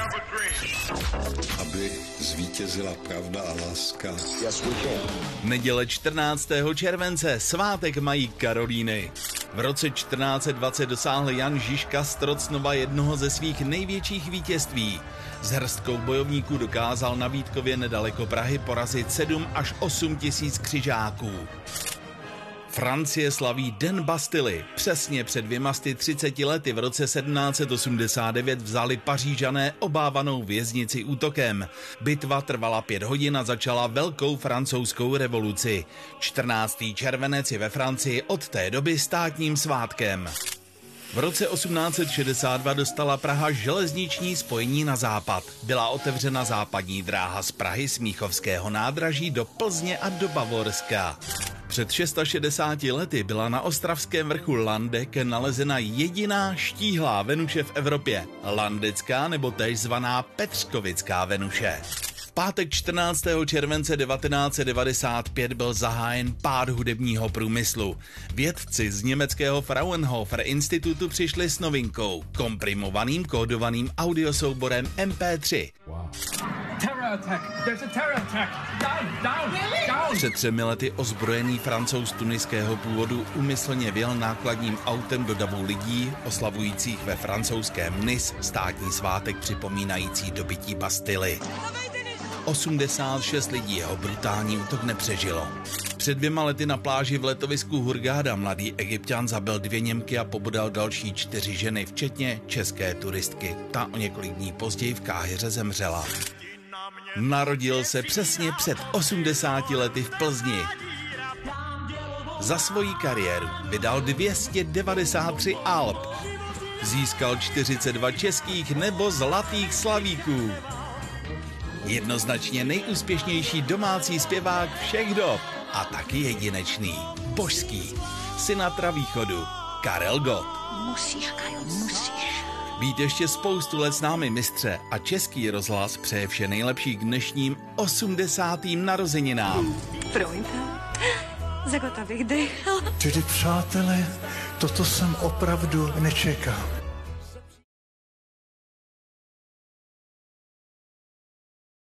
Aby zvítězila pravda a láska. Neděle 14. července, svátek mají Karolíny. V roce 1420 dosáhl Jan Žižka z Trocnova jednoho ze svých největších vítězství. S hrstkou bojovníků dokázal na Vítkově nedaleko Prahy porazit 7 až 8 tisíc křižáků. Francie slaví Den Bastily. Přesně před 230 lety v roce 1789 vzali Pařížané obávanou věznici útokem. Bitva trvala 5 hodin a začala Velkou francouzskou revoluci. 14. červenec je ve Francii od té doby státním svátkem. V roce 1862 dostala Praha železniční spojení na západ. Byla otevřena západní dráha z Prahy Smíchovského nádraží do Plzně a do Bavorska. Před 660 lety byla na ostravském vrchu Landek nalezena jediná štíhlá Venuše v Evropě. Landecká nebo též zvaná Petřkovická Venuše. V pátek 14. července 1995 byl zahájen pád hudebního průmyslu. Vědci z německého Fraunhofer institutu přišli s novinkou, komprimovaným kódovaným audiosouborem MP3. Wow. Před 3 lety ozbrojený Francouz tuniského původu úmyslně vjel nákladním autem do davu lidí, oslavujících ve francouzském Nice státní svátek připomínající dobytí Bastily. 86 lidí jeho brutální útok nepřežilo. Před 2 lety na pláži v letovisku Hurghada mladý Egypťan zabil 2 Němky a pobodal další 4 ženy, včetně české turistky. Ta o několik dní později v Káhiře zemřela. Narodil se přesně před 80 lety v Plzni. Za svoji kariéru vydal 293 alb. Získal 42 českých nebo zlatých slavíků. Jednoznačně nejúspěšnější domácí zpěvák všech dob a taky jedinečný, božský, Sinatra východu, Karel Gott. Musíš, Karel, musíš. Být ještě spoustu let s námi, mistře, a Český rozhlas přeje vše nejlepší k dnešním 80. narozeninám. Promiňte, za kota bych dechala. Tedy přátelé, toto jsem opravdu nečekal.